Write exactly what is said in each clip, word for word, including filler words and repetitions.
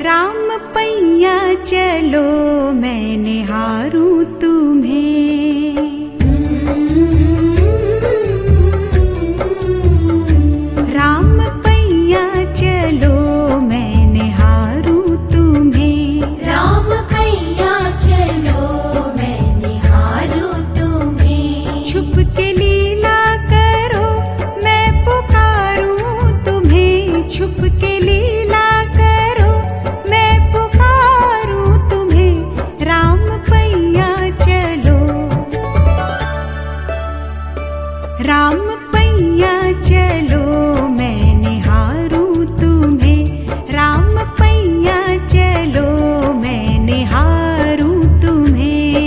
राम पैया चलो मैं निहारूं तुम्हें। राम पैया चलो मैं निहारूं तुम्हें। राम पैया चलो मैं निहारूं तुम्हें। छुप के लीला करो मैं पुकारूं तुम्हें। छुप के लीला करो मैं पुकारूं तुम्हें। राम पैया चलो। राम पैया चलो मैं निहारूं तुम्हें। राम पैया चलो मैं निहारूं तुम्हें।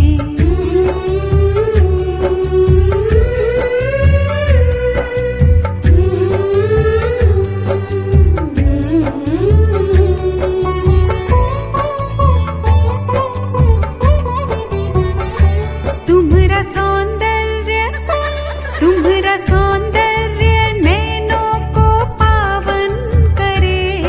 तुम्हारा सौंदर्य तुम्हारा सौंदर्य नैनों को पावन करे।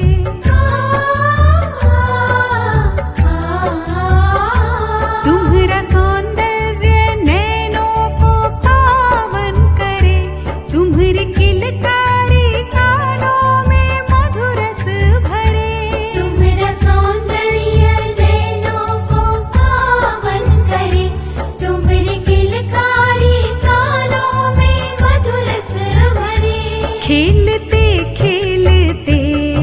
तुम्हारा सौंदर्य नैनों को पावन करे। तुम्हारी किलकारी कानों में मधुरस भरे। तुम्हारा सौंदर्य नैनों को पावन करे। तुम्हारी किलकारी कानों में मधुरस भरे। खेलते खेलते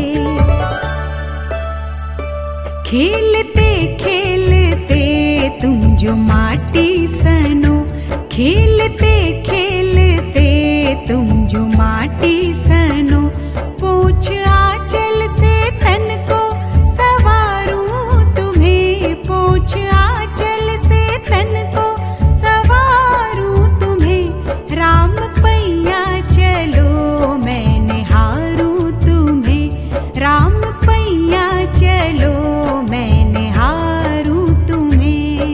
खेलते खेलते तुम जो माटी सनो। खेलते खेलते तुम जो माटी सनो। पोंछ आंचल से तन को सवारूं तुम्हें। पोंछ आंचल से तन को सवारूं तुम्हें। राम पैया चलो मैं निहारूं तुम्हें। राम पैया चलो मैं निहारूं तुम्हें।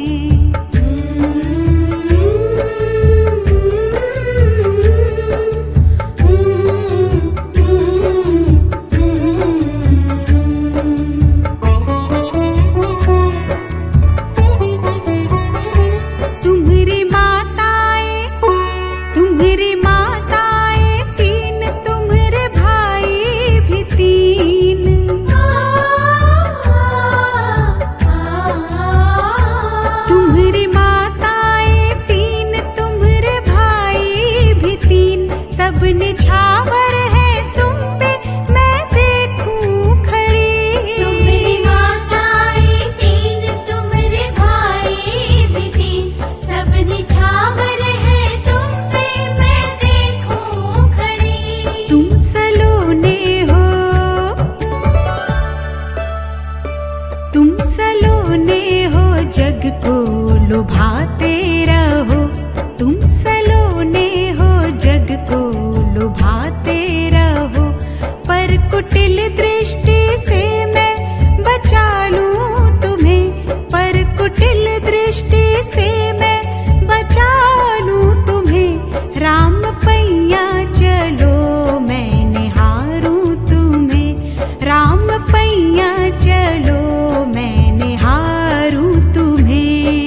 तुम्हारी माताएं तुम्हारी माताएं तीन। तुम्हारे भाई भी तीन। तुम्हारी माताएं तीन। तुम्हारे भाई भी तीन। सब निछावर है तुम पे मैं देखूं खड़ी। तुम्हारी माताएं तीन। तुम्हारे भाई भी तीन। सब निछावर है तुम पे मैं देखूं खड़ी। तुम सलोने हो तुम सलोने हो जग को लुभाते रहो। तुम सलोने हो जग को लुभाते रहो। पर कुटिल दृष्टि से मैं बचा लूं तुम्हें। पर कुटिल दृष्टि से मैं बचा लूं तुम्हें। राम पैया चलो मैं निहारूं तुम्हें। राम पैया चलो मैं निहारूं तुम्हें।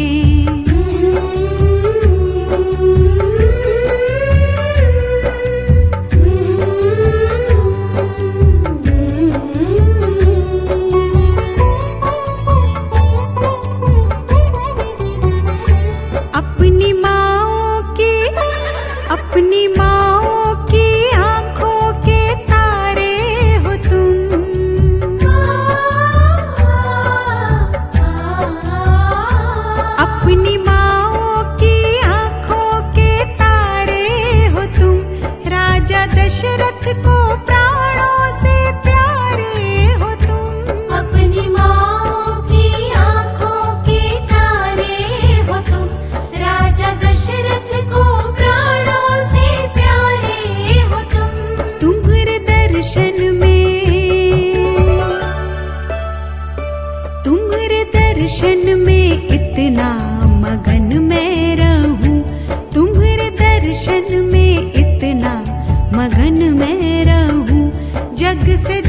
अपनी माँओं की अपनी माँओं की आँखों के तारे हो तुम। अपनी माँओं की आँखों के तारे हो तुम। राजा दशरथ को प्राणों से प्यारे हो तुम। अपनी माँओं की आँखों के तारे हो तुम। राजा दशरथ को प्राणों से प्यारे हो तुम। तुम्हारे दर्शन में तुम्हारे दर्शन में इतना मगन मैं रहूं। तुम्हारे दर्शन में इतना मगन मैं रहूं। जग से